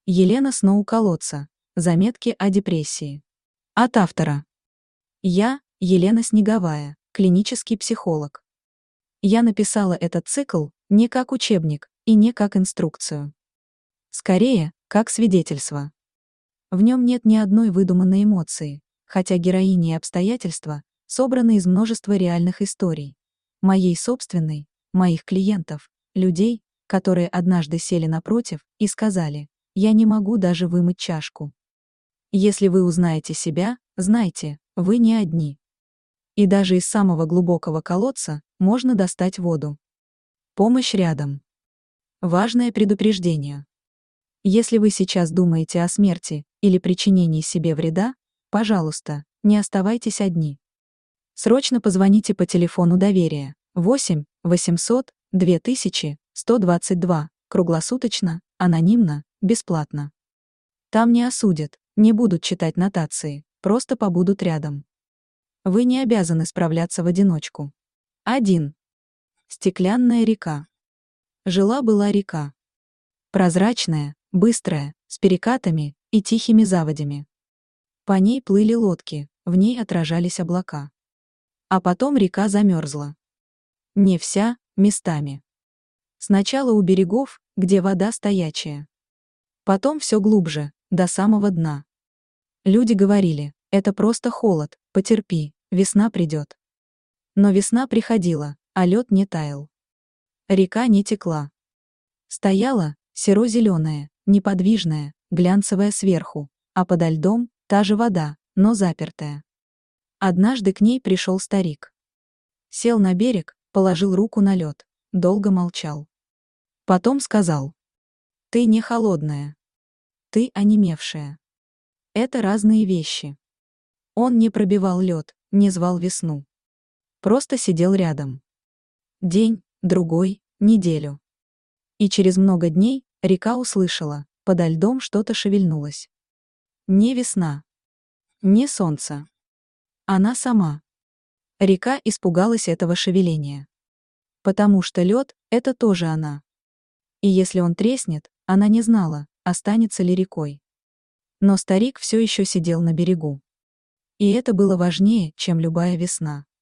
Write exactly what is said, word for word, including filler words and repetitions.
Елена Сноу-Колодца. Заметки о депрессии. От автора. Я, Елена Снеговая, клинический психолог. Я написала этот цикл не как учебник и не как инструкцию. Скорее, как свидетельство. В нем нет ни одной выдуманной эмоции, хотя героини и обстоятельства собраны из множества реальных историй. Моей собственной, моих клиентов, людей, которые однажды сели напротив и сказали: «Я не могу даже вымыть чашку». Если вы узнаете себя, знайте, вы не одни. И даже из самого глубокого колодца можно достать воду. Помощь рядом. Важное предупреждение. Если вы сейчас думаете о смерти или причинении себе вреда, пожалуйста, не оставайтесь одни. Срочно позвоните по телефону доверия восемь восемьсот две тысячи сто двадцать два, круглосуточно, анонимно, бесплатно. Там не осудят, не будут читать нотации, просто побудут рядом. Вы не обязаны справляться в одиночку. один. Стеклянная река. Жила-была река. Прозрачная, быстрая, с перекатами и тихими заводями. По ней плыли лодки, в ней отражались облака. А потом река замерзла. Не вся, местами. Сначала у берегов, где вода стоячая. Потом все глубже, до самого дна. Люди говорили: это просто холод, потерпи, весна придет. Но весна приходила, а лед не таял. Река не текла. Стояла, серо-зеленая, неподвижная, глянцевая сверху, а подо льдом та же вода, но запертая. Однажды к ней пришел старик. Сел на берег, положил руку на лед, долго молчал. Потом сказал: «Ты не холодная. Ты онемевшая. Это разные вещи». Он не пробивал лед, не звал весну. Просто сидел рядом. День, другой, неделю. И через много дней река услышала: подо льдом что-то шевельнулось. Не весна. Не солнце. Она сама. Река испугалась этого шевеления. Потому что лед — это тоже она. И если он треснет, она не знала, останется ли рекой. Но старик все еще сидел на берегу. И это было важнее, чем любая весна.